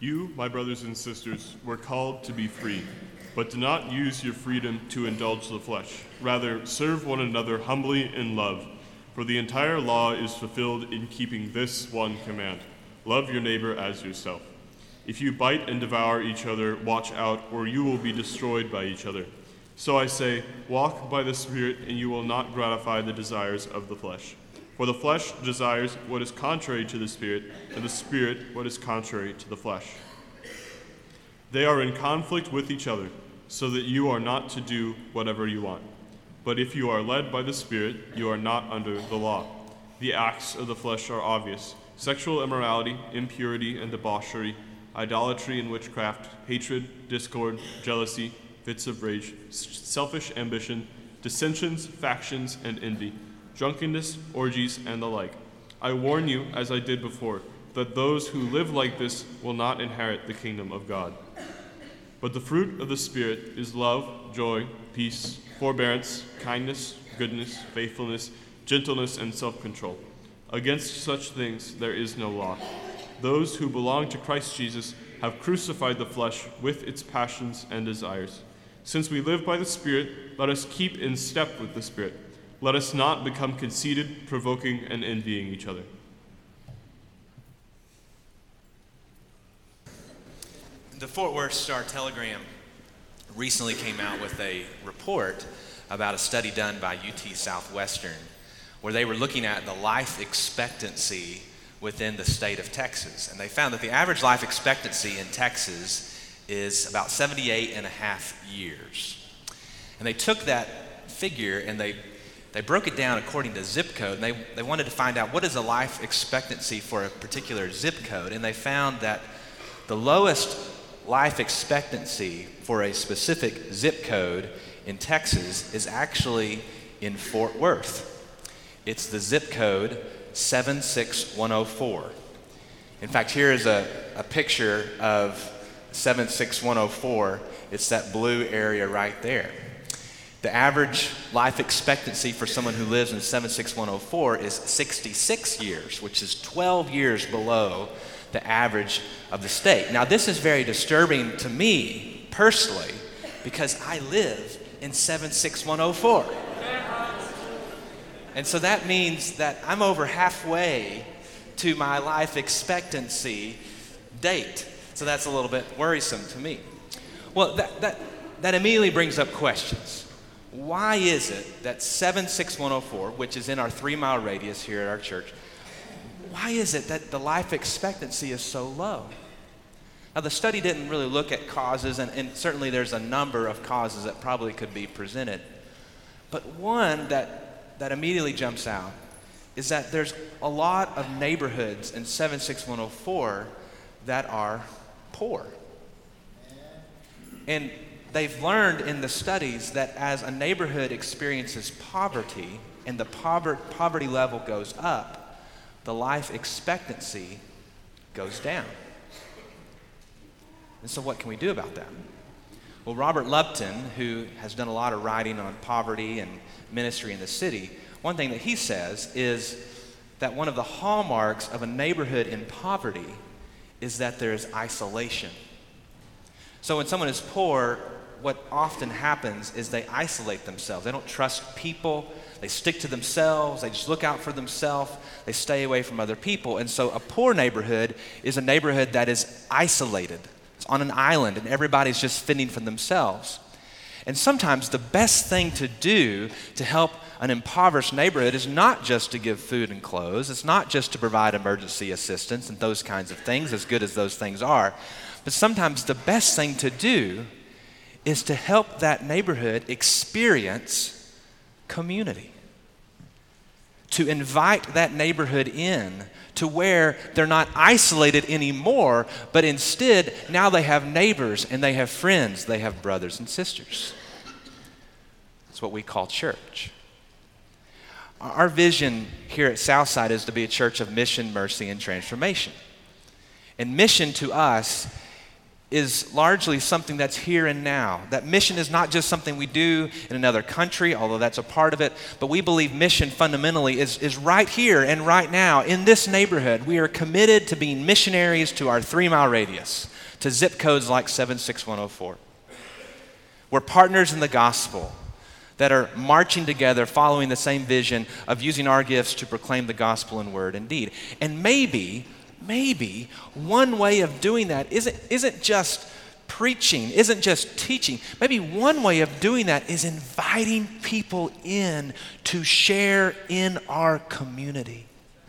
You, my brothers and sisters, were called to be free, but do not use your freedom to indulge the flesh. Rather, serve one another humbly in love. For the entire law is fulfilled in keeping this one command: love your neighbor as yourself. If you bite and devour each other, watch out, or you will be destroyed by each other. So I say, walk by the Spirit, and you will not gratify the desires of the flesh. For the flesh desires what is contrary to the Spirit, and the Spirit what is contrary to the flesh. They are in conflict with each other, so that you are not to do whatever you want. But if you are led by the Spirit, you are not under the law. The acts of the flesh are obvious: sexual immorality, impurity and debauchery, idolatry and witchcraft, hatred, discord, jealousy, fits of rage, selfish ambition, dissensions, factions, and envy, drunkenness, orgies, and the like. I warn you, as I did before, that those who live like this will not inherit the kingdom of God. But the fruit of the Spirit is love, joy, peace, forbearance, kindness, goodness, faithfulness, gentleness, and self-control. Against such things there is no law. Those who belong to Christ Jesus have crucified the flesh with its passions and desires. Since we live by the Spirit, let us keep in step with the Spirit. Let us not become conceited, provoking, and envying each other. The Fort Worth Star-Telegram recently came out with a report about a study done by UT Southwestern, where they were looking at the life expectancy within the state of Texas. And they found that the average life expectancy in Texas is about 78 and a half years. And they took that figure and they broke it down according to zip code, and they wanted to find out what is the life expectancy for a particular zip code. And they found that the lowest life expectancy for a specific zip code in Texas is actually in Fort Worth. It's the zip code 76104. In fact, here is a picture of 76104. It's that blue area right there. The average life expectancy for someone who lives in 76104 is 66 years, which is 12 years below the average of the state. Now, this is very disturbing to me personally because I live in 76104. And so that means that I'm over halfway to my life expectancy date. So that's a little bit worrisome to me. Well, that immediately brings up questions. Why is it that 76104, which is in our 3-mile radius here at our church, why is it that the life expectancy is so low? Now, the study didn't really look at causes, and certainly there's a number of causes that probably could be presented. But one that immediately jumps out is that there's a lot of neighborhoods in 76104 that are poor. And they've learned in the studies that as a neighborhood experiences poverty and the poverty level goes up, the life expectancy goes down. And so what can we do about that? Well, Robert Lupton, who has done a lot of writing on poverty and ministry in the city, one thing that he says is that one of the hallmarks of a neighborhood in poverty is that there is isolation. So when someone is poor, what often happens is they isolate themselves. They don't trust people. They stick to themselves. They just look out for themselves. They stay away from other people. And so a poor neighborhood is a neighborhood that is isolated. It's on an island, and everybody's just fending for themselves. And sometimes the best thing to do to help an impoverished neighborhood is not just to give food and clothes. It's not just to provide emergency assistance and those kinds of things, as good as those things are. But sometimes the best thing to do is to help that neighborhood experience community. To invite that neighborhood in to where they're not isolated anymore, but instead now they have neighbors and they have friends, they have brothers and sisters. That's what we call church. Our vision here at Southside is to be a church of mission, mercy, and transformation. And mission to us is largely something that's here and now. That mission is not just something we do in another country, although that's a part of it, but we believe mission fundamentally is right here and right now in this neighborhood. We are committed to being missionaries to our 3-mile radius, to zip codes like 76104. We're partners in the gospel that are marching together following the same vision of using our gifts to proclaim the gospel in word and deed. And maybe one way of doing that isn't just preaching, isn't just teaching. Maybe one way of doing that is inviting people in to share in our community.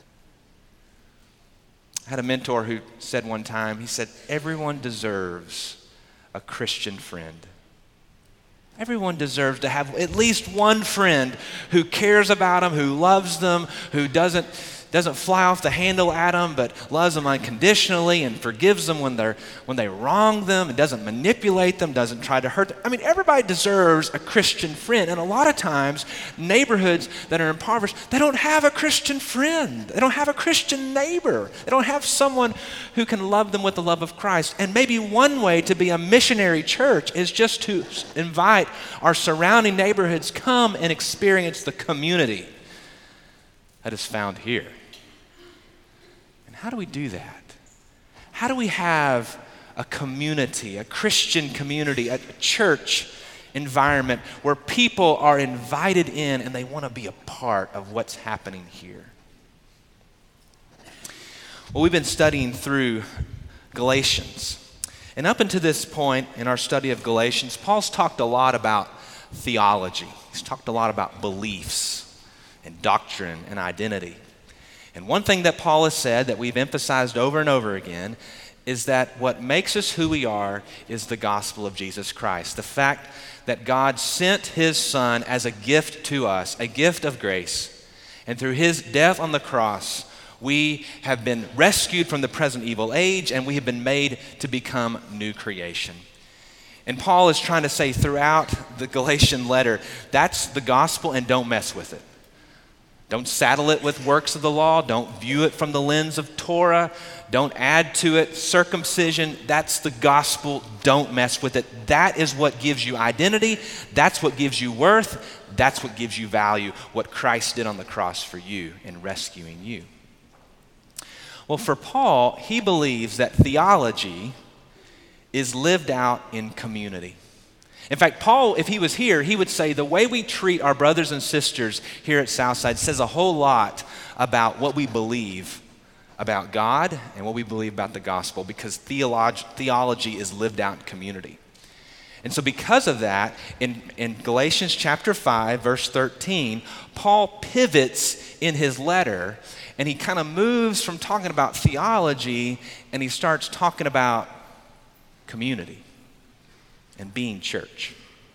I had a mentor who said one time, he said, everyone deserves a Christian friend. Everyone deserves to have at least one friend who cares about them, who loves them, who doesn't fly off the handle at them, but loves them unconditionally and forgives them when they wrong them and doesn't manipulate them, doesn't try to hurt them. I mean, everybody deserves a Christian friend. And a lot of times, neighborhoods that are impoverished, they don't have a Christian friend. They don't have a Christian neighbor. They don't have someone who can love them with the love of Christ. And maybe one way to be a missionary church is just to invite our surrounding neighborhoods, come and experience the community that is found here. How do we do that? How do we have a community, a Christian community, a church environment where people are invited in and they want to be a part of what's happening here? Well, we've been studying through Galatians. And up until this point in our study of Galatians, Paul's talked a lot about theology. He's talked a lot about beliefs and doctrine and identity. And one thing that Paul has said that we've emphasized over and over again is that what makes us who we are is the gospel of Jesus Christ. The fact that God sent his Son as a gift to us, a gift of grace. And through his death on the cross, we have been rescued from the present evil age and we have been made to become new creation. And Paul is trying to say throughout the Galatian letter, that's the gospel and don't mess with it. Don't saddle it with works of the law. Don't view it from the lens of Torah. Don't add to it circumcision. That's the gospel. Don't mess with it. That is what gives you identity. That's what gives you worth. That's what gives you value, what Christ did on the cross for you in rescuing you. Well, for Paul, he believes that theology is lived out in community. In fact, Paul, if he was here, he would say the way we treat our brothers and sisters here at Southside says a whole lot about what we believe about God and what we believe about the gospel, because theology is lived out in community. And so because of that, in Galatians chapter 5, verse 13, Paul pivots in his letter and he kind of moves from talking about theology and he starts talking about community and being church.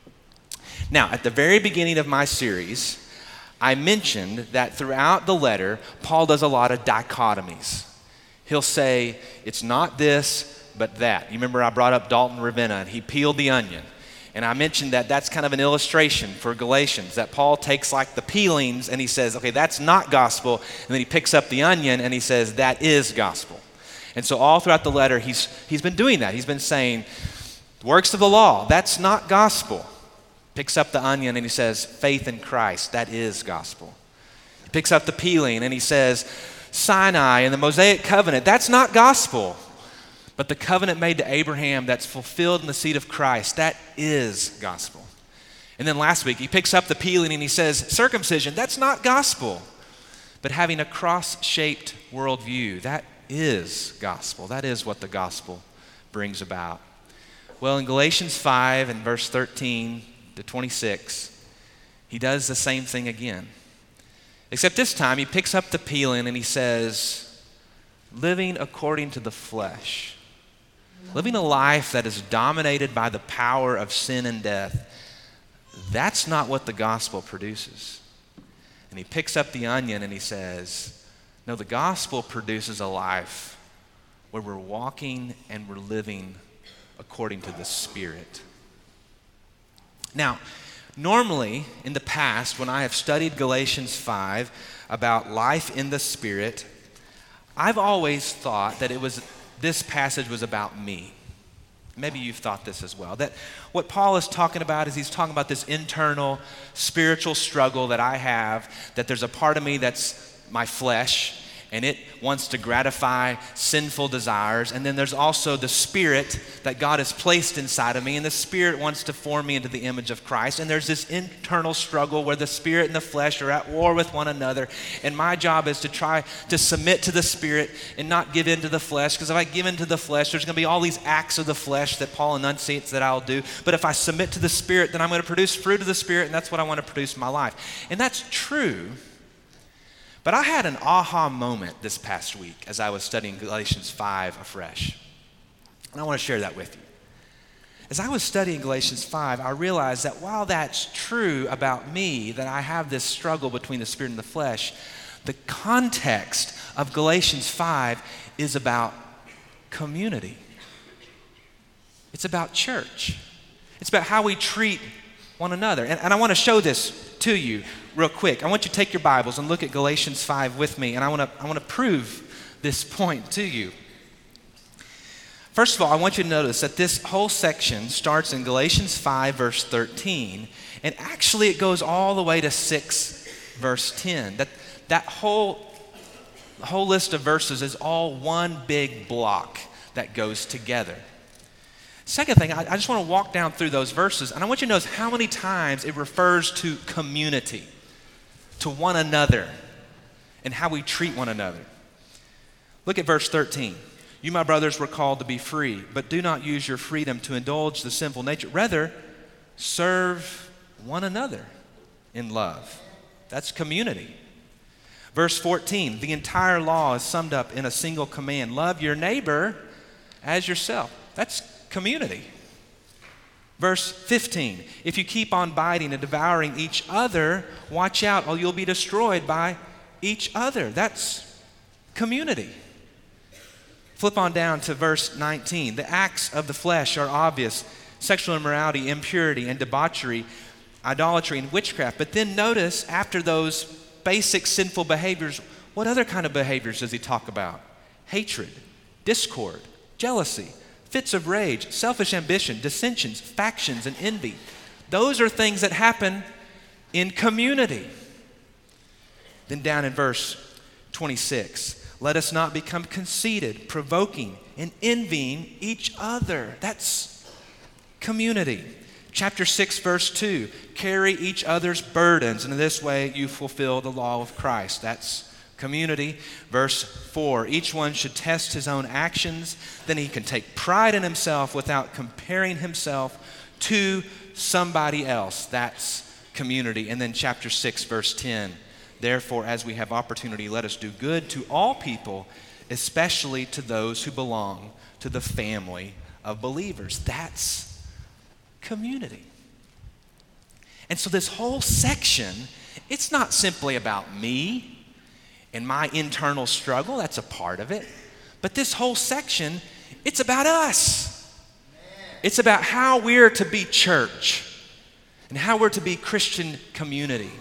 Now, at the very beginning of my series, I mentioned that throughout the letter, Paul does a lot of dichotomies. He'll say, it's not this, but that. You remember I brought up Dalton Ravenna, and he peeled the onion. And I mentioned that that's kind of an illustration for Galatians, that Paul takes like the peelings and he says, okay, that's not gospel. And then he picks up the onion and he says, that is gospel. And so all throughout the letter, he's been doing that. He's been saying, works of the law, that's not gospel. Picks up the onion and he says, faith in Christ, that is gospel. He picks up the peeling and he says, Sinai and the Mosaic covenant, that's not gospel. But the covenant made to Abraham that's fulfilled in the seed of Christ, that is gospel. And then last week, he picks up the peeling and he says, circumcision, that's not gospel. But having a cross-shaped worldview, that is gospel. That is what the gospel brings about. Well, in Galatians 5 and verse 13 to 26, he does the same thing again. Except this time he picks up the peeling and he says, living according to the flesh, living a life that is dominated by the power of sin and death, that's not what the gospel produces. And he picks up the onion and he says, no, the gospel produces a life where we're walking and we're living according to the Spirit. Now, normally in the past, when I have studied Galatians 5 about life in the Spirit, I've always thought that this passage was about me. maybe you've thought this as well, that what Paul is talking about is he's talking about this internal spiritual struggle that I have, that there's a part of me that's my flesh, and it wants to gratify sinful desires. And then there's also the Spirit that God has placed inside of me, and the Spirit wants to form me into the image of Christ. And there's this internal struggle where the Spirit and the flesh are at war with one another. And my job is to try to submit to the Spirit and not give in to the flesh, because if I give in to the flesh, there's going to be all these acts of the flesh that Paul enunciates that I'll do. But if I submit to the Spirit, then I'm going to produce fruit of the Spirit, and that's what I want to produce in my life. And that's true. But I had an aha moment this past week as I was studying Galatians 5 afresh. And I want to share that with you. As I was studying Galatians 5, I realized that while that's true about me, that I have this struggle between the spirit and the flesh, the context of Galatians 5 is about community. It's about church. It's about how we treat one another. And I want to show this to you real quick. I want you to take your Bibles and look at Galatians 5 with me, and I want to prove this point to you. First of all, I want you to notice that this whole section starts in Galatians 5, verse 13, and actually it goes all the way to 6, verse 10. That whole list of verses is all one big block that goes together. Second thing, I just want to walk down through those verses, and I want you to notice how many times it refers to community, to one another, and how we treat one another. Look at verse 13. You, my brothers, were called to be free, but do not use your freedom to indulge the sinful nature. Rather, serve one another in love. That's community. Verse 14, the entire law is summed up in a single command. Love your neighbor as yourself. That's community. Verse 15, if you keep on biting and devouring each other, watch out or you'll be destroyed by each other. That's community. Flip on down to verse 19. The acts of the flesh are obvious: sexual immorality, impurity, and debauchery, idolatry, and witchcraft. But then notice, after those basic sinful behaviors, what other kind of behaviors does he talk about? Hatred, discord, jealousy, fits of rage, selfish ambition, dissensions, factions, and envy. Those are things that happen in community. Then down in verse 26, let us not become conceited, provoking, and envying each other. That's community. Chapter 6, verse 2, carry each other's burdens, and in this way you fulfill the law of Christ. That's community. Verse 4, each one should test his own actions, then he can take pride in himself without comparing himself to somebody else. That's community. And then chapter 6, verse 10, therefore, as we have opportunity, let us do good to all people, especially to those who belong to the family of believers. That's community. And so this whole section, it's not simply about me and my internal struggle. That's a part of it. But this whole section, it's about us. It's about how we're to be church and how we're to be Christian community.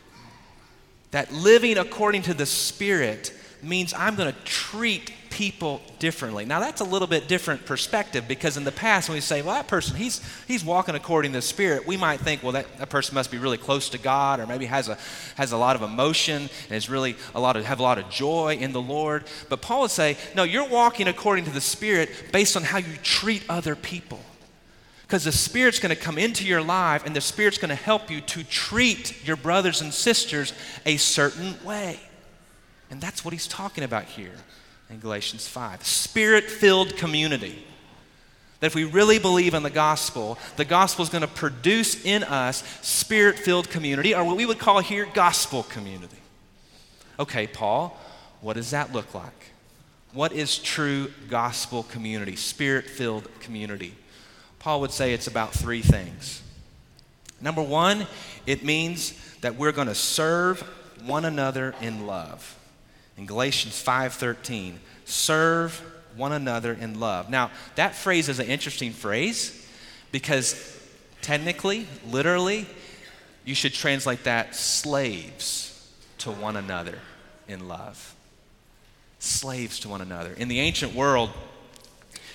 That living according to the Spirit means I'm going to treat people differently. Now that's a little bit different perspective, because in the past when we say, well, that person, he's walking according to the Spirit, we might think, well, that person must be really close to God, or maybe has a lot of emotion and is really have a lot of joy in the Lord. But Paul would say, no, you're walking according to the Spirit based on how you treat other people. Because the Spirit's going to come into your life, and the Spirit's going to help you to treat your brothers and sisters a certain way. And that's what he's talking about here in Galatians 5. Spirit-filled community. That if we really believe in the gospel is going to produce in us Spirit-filled community, or what we would call here gospel community. Okay, Paul, what does that look like? What is true gospel community, Spirit-filled community? Paul would say it's about three things. Number one, it means that we're going to serve one another in love. In Galatians 5:13, serve one another in love. Now, that phrase is an interesting phrase, because technically, literally, you should translate that slaves to one another in love. Slaves to one another. In the ancient world,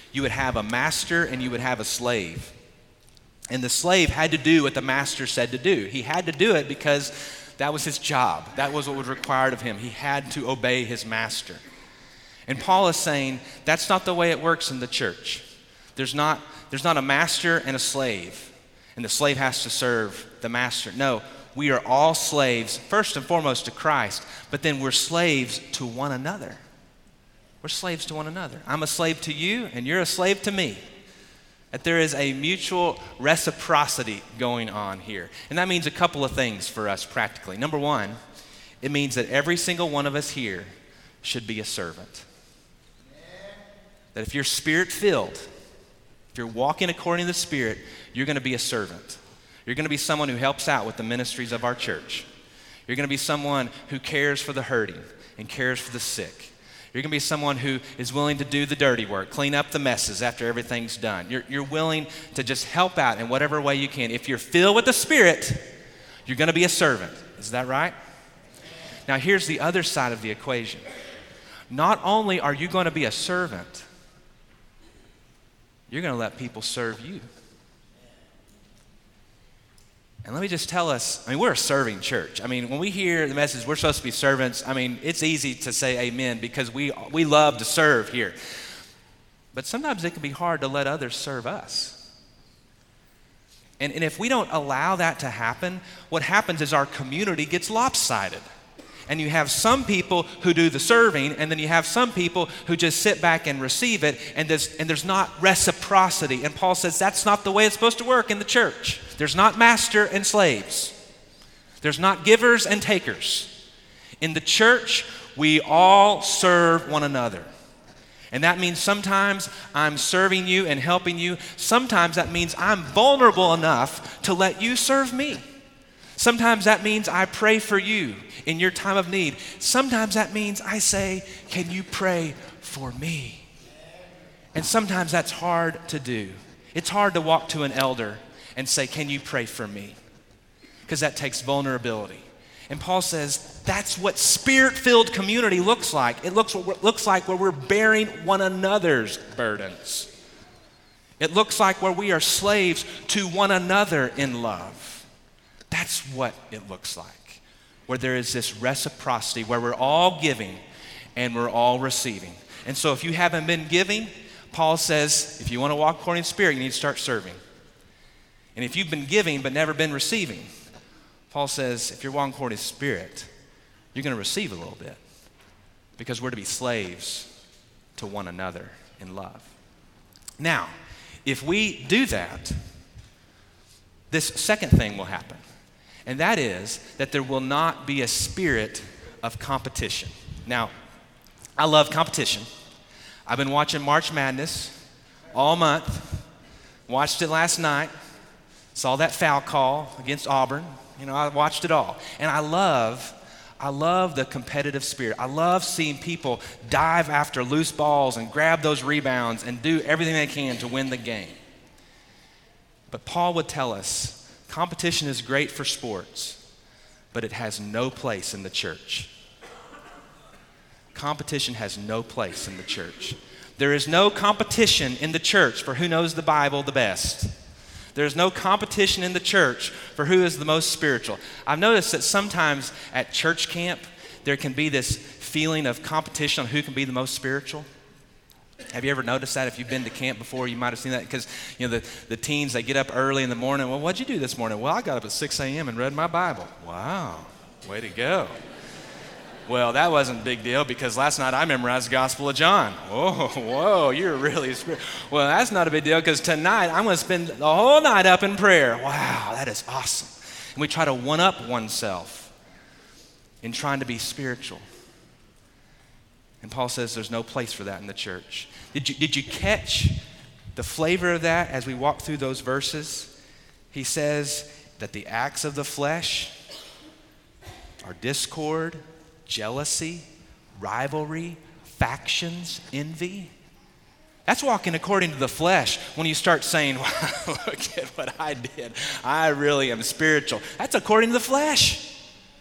You would have a master and you would have a slave. And the slave had to do what the master said to do. He had to do it because that was his job. That was what was required of him. He had to obey his master. And Paul is saying that's not the way it works in the church. There's not a master and a slave, and the slave has to serve the master. No, we are all slaves, first and foremost to Christ, but then we're slaves to one another. We're slaves to one another. I'm a slave to you, and you're a slave to me. That there is a mutual reciprocity going on here. And that means a couple of things for us practically. Number one, it means that every single one of us here should be a servant. That if you're Spirit-filled, if you're walking according to the Spirit, you're going to be a servant. You're going to be someone who helps out with the ministries of our church. You're going to be someone who cares for the hurting and cares for the sick. You're going to be someone who is willing to do the dirty work, clean up the messes after everything's done. You're willing to just help out in whatever way you can. If you're filled with the Spirit, you're going to be a servant. Is that right? Now here's the other side of the equation. Not only are you going to be a servant, you're going to let people serve you. And let me just tell us, we're a serving church. When we hear the message, we're supposed to be servants, it's easy to say amen because we love to serve here. But sometimes it can be hard to let others serve us. And if we don't allow that to happen, what happens is our community gets lopsided. And you have some people who do the serving, and then you have some people who just sit back and receive it, and there's not reciprocity. And Paul says that's not the way it's supposed to work in the church. There's not master and slaves. There's not givers and takers. In the church, we all serve one another. And that means sometimes I'm serving you and helping you. Sometimes that means I'm vulnerable enough to let you serve me. Sometimes that means I pray for you in your time of need. Sometimes that means I say, can you pray for me? And sometimes that's hard to do. It's hard to walk to an elder and say, can you pray for me? Because that takes vulnerability. And Paul says that's what Spirit-filled community looks like. It looks like where we're bearing one another's burdens. It looks like where we are slaves to one another in love. That's what it looks like, where there is this reciprocity, where we're all giving and we're all receiving. And so if you haven't been giving, Paul says, if you want to walk according to the Spirit, you need to start serving. And if you've been giving but never been receiving, Paul says, if you're walking according to the Spirit, you're going to receive a little bit because we're to be slaves to one another in love. Now, if we do that, this second thing will happen. And that is that there will not be a spirit of competition. Now, I love competition. I've been watching March Madness all month. Watched it last night. Saw that foul call against Auburn. I watched it all. And I love the competitive spirit. I love seeing people dive after loose balls and grab those rebounds and do everything they can to win the game. But Paul would tell us, competition is great for sports, but it has no place in the church. Competition has no place in the church. There is no competition in the church for who knows the Bible the best. There's no competition in the church for who is the most spiritual. I've noticed that sometimes at church camp, there can be this feeling of competition on who can be the most spiritual. Have you ever noticed that? If you've been to camp before, you might have seen that because, the teens, they get up early in the morning. Well, what'd you do this morning? Well, I got up at 6 a.m. and read my Bible. Wow, way to go. Well, that wasn't a big deal because last night I memorized the Gospel of John. Whoa, you're really spiritual. Well, that's not a big deal because tonight I'm going to spend the whole night up in prayer. Wow, that is awesome. And we try to one-up oneself in trying to be spiritual. And Paul says there's no place for that in the church. Did you catch the flavor of that as we walk through those verses? He says that the acts of the flesh are discord, jealousy, rivalry, factions, envy. That's walking according to the flesh when you start saying, wow, look at what I did. I really am spiritual. That's according to the flesh.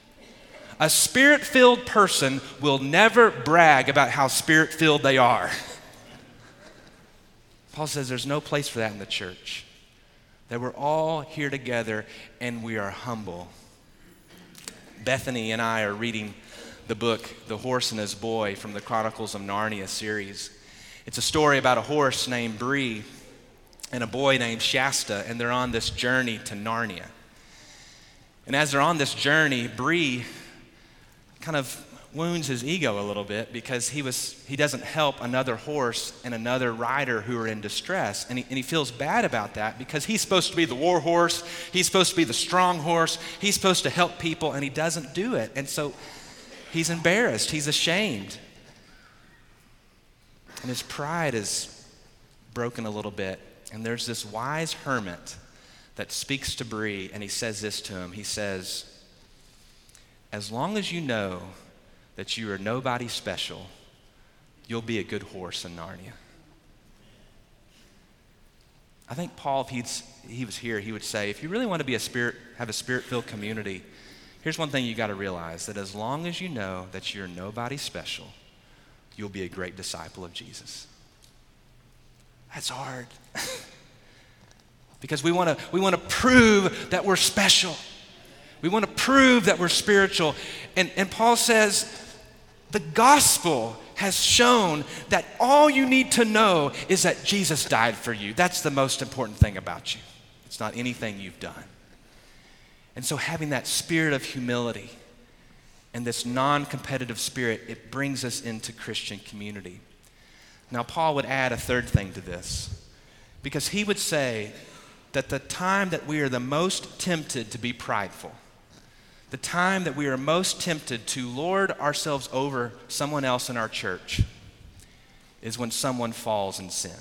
A spirit-filled person will never brag about how spirit-filled they are. Paul says there's no place for that in the church. That we're all here together and we are humble. Bethany and I are reading the book, The Horse and His Boy, from the Chronicles of Narnia series. It's a story about a horse named Bree and a boy named Shasta, and they're on this journey to Narnia. And as they're on this journey, Bree kind of wounds his ego a little bit because he doesn't help another horse and another rider who are in distress. And he feels bad about that because he's supposed to be the war horse, he's supposed to be the strong horse, he's supposed to help people, and he doesn't do it. And so he's embarrassed, he's ashamed. And his pride is broken a little bit. And there's this wise hermit that speaks to Bree, and he says this to him. He says, as long as you know that you are nobody special, you'll be a good horse in Narnia. I think Paul, if he was here, he would say, if you really want to have a spirit-filled community, here's one thing you got to realize, that as long as you know that you're nobody special, you'll be a great disciple of Jesus. That's hard. Because we want to prove that we're special. We want to prove that we're spiritual. And Paul says, the gospel has shown that all you need to know is that Jesus died for you. That's the most important thing about you. It's not anything you've done. And so having that spirit of humility and this non-competitive spirit, it brings us into Christian community. Now, Paul would add a third thing to this, because he would say that the time that we are the most tempted to be prideful, the time that we are most tempted to lord ourselves over someone else in our church, is when someone falls in sin.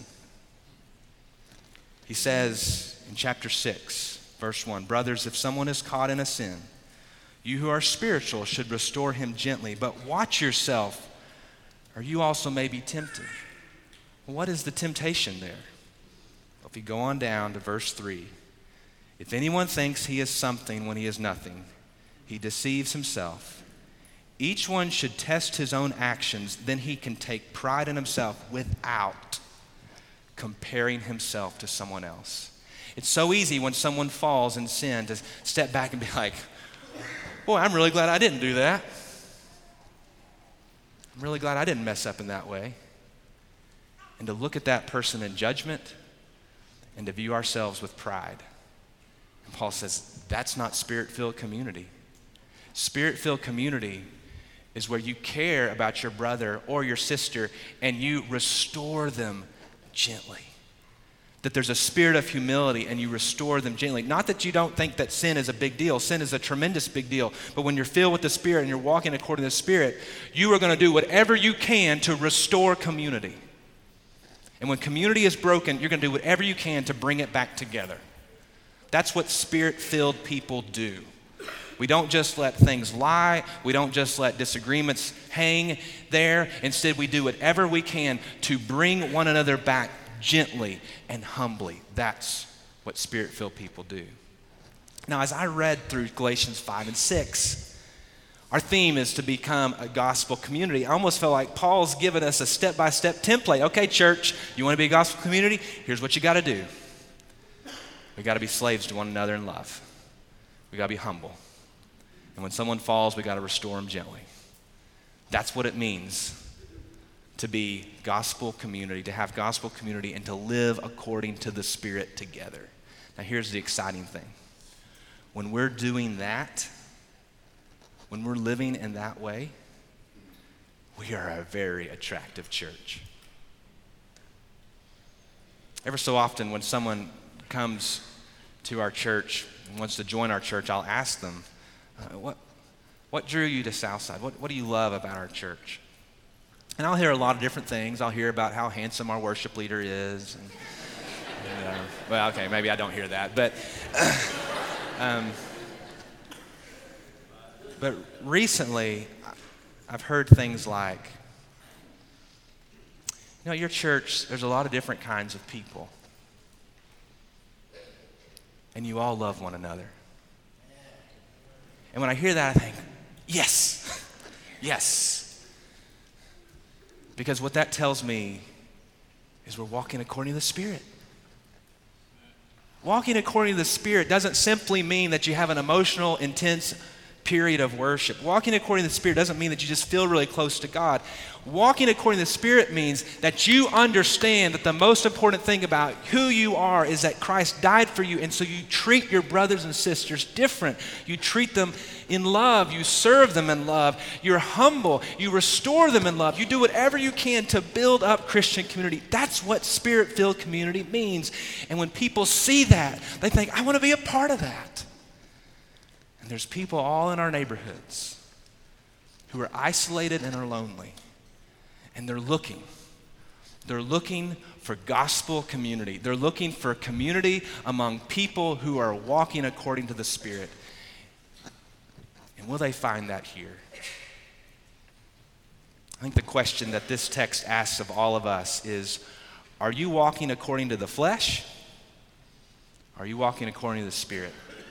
He says in chapter 6, verse 1, brothers, if someone is caught in a sin, you who are spiritual should restore him gently, but watch yourself, or you also may be tempted. What is the temptation there? Well, if you go on down to verse 3, if anyone thinks he is something when he is nothing, he deceives himself. Each one should test his own actions, then he can take pride in himself without comparing himself to someone else. It's so easy when someone falls in sin to step back and be like, boy, I'm really glad I didn't do that. I'm really glad I didn't mess up in that way. And to look at that person in judgment and to view ourselves with pride. And Paul says, that's not spirit-filled community. Spirit-filled community is where you care about your brother or your sister and you restore them gently. That there's a spirit of humility and you restore them gently. Not that you don't think that sin is a big deal. Sin is a tremendous big deal. But when you're filled with the Spirit and you're walking according to the Spirit, you are going to do whatever you can to restore community. And when community is broken, you're going to do whatever you can to bring it back together. That's what Spirit-filled people do. We don't just let things lie. We don't just let disagreements hang there. Instead, we do whatever we can to bring one another back gently and humbly. That's what Spirit-filled people do. Now, as I read through Galatians 5 and 6, our theme is to become a gospel community. I almost feel like Paul's given us a step-by-step template. Okay, church, you want to be a gospel community? Here's what you got to do. We got to be slaves to one another in love. We got to be humble. And when someone falls, we got to restore them gently. That's what it means to be gospel community, to have gospel community, and to live according to the Spirit together. Now, here's the exciting thing. When we're doing that, when we're living in that way, we are a very attractive church. Ever so often, when someone comes to our church and wants to join our church, I'll ask them, what drew you to Southside? What do you love about our church? And I'll hear a lot of different things. I'll hear about how handsome our worship leader is. Well, okay, maybe I don't hear that. But recently, I've heard things like, your church, there's a lot of different kinds of people. And you all love one another. And when I hear that, I think, yes, yes. Because what that tells me is we're walking according to the Spirit. Walking according to the Spirit doesn't simply mean that you have an emotional, intense period of worship. Walking according to the Spirit doesn't mean that you just feel really close to God. Walking according to the Spirit means that you understand that the most important thing about who you are is that Christ died for you, and so you treat your brothers and sisters different. You treat them in love. You serve them in love. You're humble. You restore them in love. You do whatever you can to build up Christian community. That's what Spirit-filled community means. And when people see that, they think, I want to be a part of that. And there's people all in our neighborhoods who are isolated and are lonely. And they're looking for gospel community. They're looking for community among people who are walking according to the Spirit. And will they find that here? I think the question that this text asks of all of us is, are you walking according to the flesh? Are you walking according to the Spirit?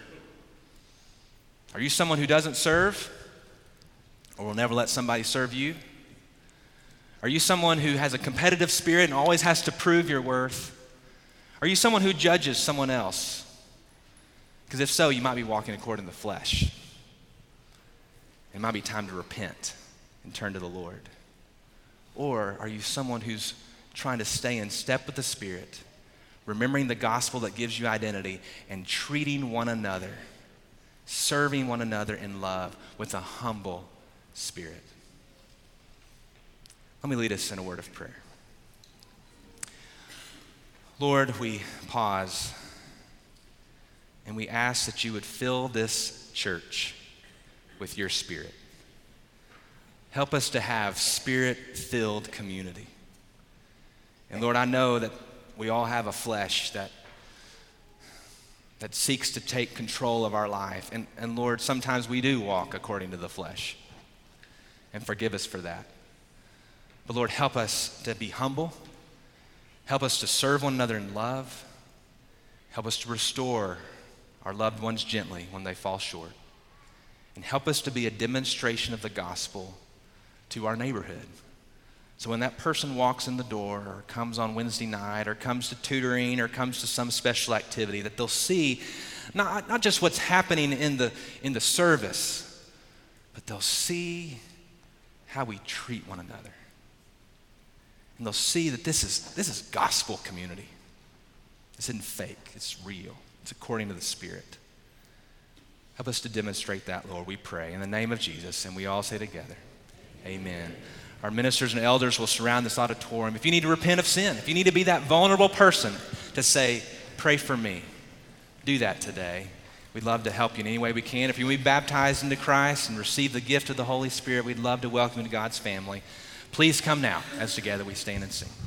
Are you someone who doesn't serve or will never let somebody serve you? Are you someone who has a competitive spirit and always has to prove your worth? Are you someone who judges someone else? Because if so, you might be walking according to the flesh. It might be time to repent and turn to the Lord. Or are you someone who's trying to stay in step with the Spirit, remembering the gospel that gives you identity and treating one another, serving one another in love with a humble spirit? Let me lead us in a word of prayer. Lord, we pause and we ask that you would fill this church with your Spirit. Help us to have Spirit-filled community. And Lord, I know that we all have a flesh that seeks to take control of our life. And Lord, sometimes we do walk according to the flesh. And forgive us for that. But Lord, help us to be humble. Help us to serve one another in love. Help us to restore our loved ones gently when they fall short. And help us to be a demonstration of the gospel to our neighborhood. So when that person walks in the door or comes on Wednesday night or comes to tutoring or comes to some special activity, that they'll see not just what's happening in the service, but they'll see how we treat one another. And they'll see that this is gospel community. This isn't fake. It's real. It's according to the Spirit. Help us to demonstrate that, Lord, we pray. In the name of Jesus, and we all say together, amen. Our ministers and elders will surround this auditorium. If you need to repent of sin, if you need to be that vulnerable person to say, pray for me, do that today. We'd love to help you in any way we can. If you want to be baptized into Christ and receive the gift of the Holy Spirit, we'd love to welcome you to God's family. Please come now as together we stand and sing.